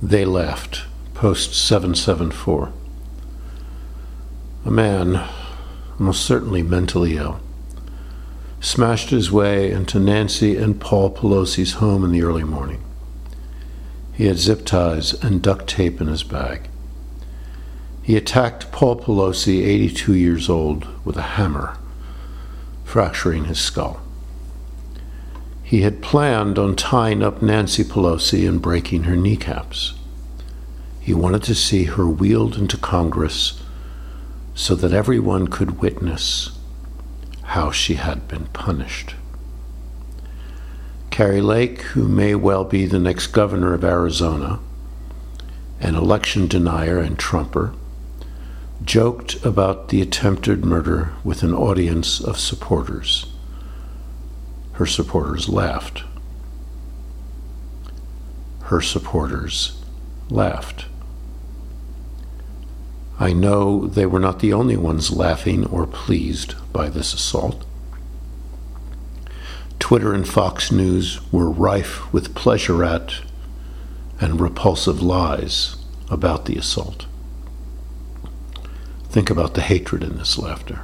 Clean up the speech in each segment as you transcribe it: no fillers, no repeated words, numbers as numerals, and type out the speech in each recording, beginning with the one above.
They laughed. Post 774. A man, almost certainly mentally ill, smashed his way into Nancy and Paul Pelosi's home in the early morning. He had zip ties and duct tape in his bag. He attacked Paul Pelosi, 82 years old, with a hammer, fracturing his skull. He had planned on tying up Nancy Pelosi and breaking her kneecaps. He wanted to see her wheeled into Congress so that everyone could witness how she had been punished. Kari Lake, who may well be the next governor of Arizona, an election denier and Trumper, joked about the attempted murder with an audience of supporters. Her supporters laughed. Her supporters laughed. I know they were not the only ones laughing or pleased by this assault. Twitter and Fox News were rife with pleasure at and repulsive lies about the assault. Think about the hatred in this laughter.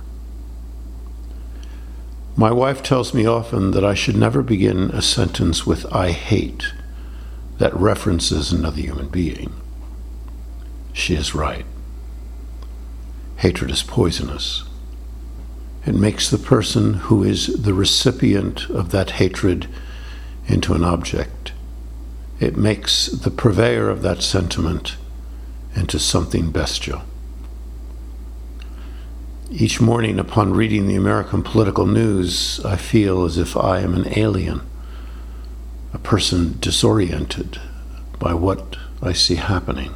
My wife tells me often that I should never begin a sentence with "I hate" that references another human being. She is right. Hatred is poisonous. It makes the person who is the recipient of that hatred into an object. It makes the purveyor of that sentiment into something bestial. Each morning upon reading the American political news, I feel as if I am an alien, a person disoriented by what I see happening.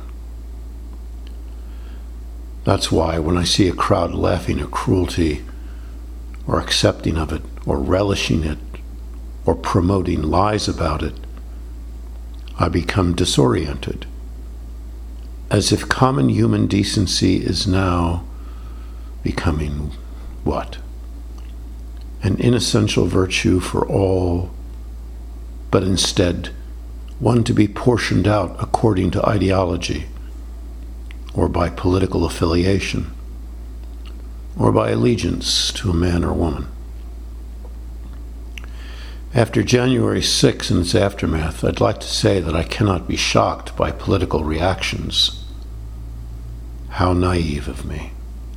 That's why when I see a crowd laughing at cruelty, or accepting of it, or relishing it, or promoting lies about it, I become disoriented, as if common human decency is now becoming what? An inessential virtue for all, but instead one to be portioned out according to ideology, or by political affiliation, or by allegiance to a man or woman. After January 6 and its aftermath, I'd like to say that I cannot be shocked by political reactions. How naive of me.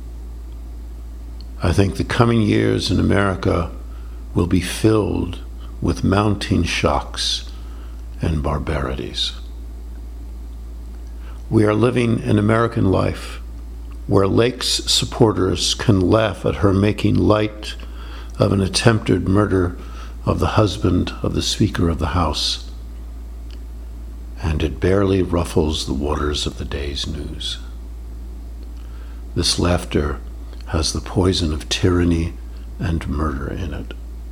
I think the coming years in America will be filled with mounting shocks and barbarities. We are living an American life where Lake's supporters can laugh at her making light of an attempted murder of the husband of the Speaker of the House, and it barely ruffles the waters of the day's news. This laughter has the poison of tyranny and murder in it.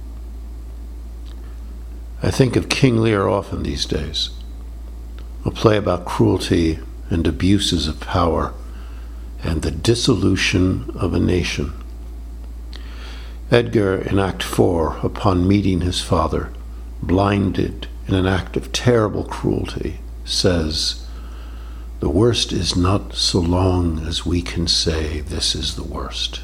I think of King Lear often these days, a play about cruelty and abuses of power and the dissolution of a nation. Edgar, in Act 4, upon meeting his father, blinded in an act of terrible cruelty, says, "The worst is not so long as we can say this is the worst."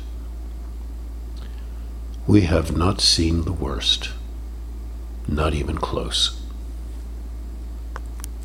We have not seen the worst, not even close.